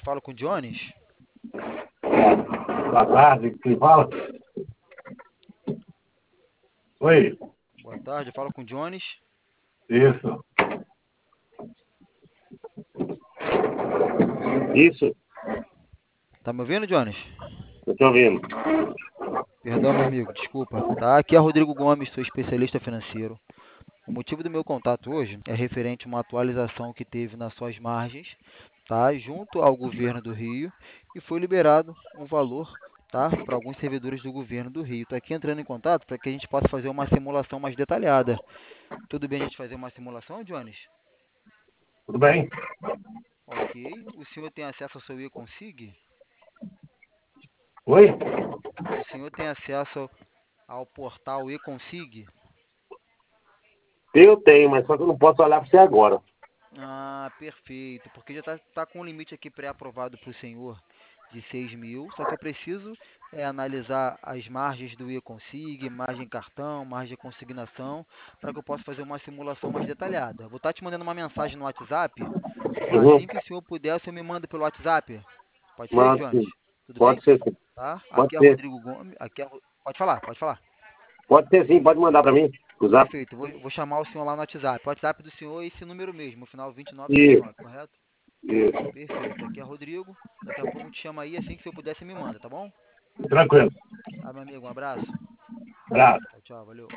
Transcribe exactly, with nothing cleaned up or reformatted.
Falo com o Jones? Boa tarde, quem fala? Oi, Boa tarde, falo com o Jones. isso. Isso, Tá me ouvindo, Jones? eu tô ouvindo. Perdão, meu amigo, desculpa. Tá, aqui é Rodrigo Gomes, sou especialista financeiro. O motivo do meu contato hoje é referente a uma atualização que teve nas suas margens, tá, junto ao governo do Rio, e foi liberado um valor, tá, para alguns servidores do governo do Rio. Estou aqui entrando em contato para que a gente possa fazer uma simulação mais detalhada. Tudo bem a gente fazer uma simulação, Jones? Tudo bem? Ok. O senhor tem acesso ao seu e-consig? Oi? O senhor tem acesso ao portal e-consig? Eu tenho, mas só que eu não posso olhar para você agora. Ah, perfeito, porque já está tá tá com um limite aqui pré-aprovado para o senhor de seis mil, só que eu preciso é, analisar as margens do e-consig, margem cartão, margem consignação, para que eu possa fazer uma simulação mais detalhada. Vou estar te mandando uma mensagem no WhatsApp, Uhum. assim que o senhor puder, o senhor me manda pelo WhatsApp. Pode ser, Mando sim. Jones? Tudo bem? Pode ser sim. Tá? Pode Aqui é ser. Rodrigo Gomes, aqui é... Ro- Pode falar, pode falar. Pode ser sim, pode mandar para mim. O zap. Perfeito, vou, vou chamar o senhor lá no WhatsApp. O WhatsApp do senhor é esse número mesmo, o final vinte e nove zero Isso, nove, correto? isso. Perfeito, aqui é Rodrigo. Daqui a pouco eu te chamo aí, assim que se eu puder, você me manda, tá bom? Tranquilo. Tá, meu amigo, um abraço. Abraço. Tchau, tchau, valeu.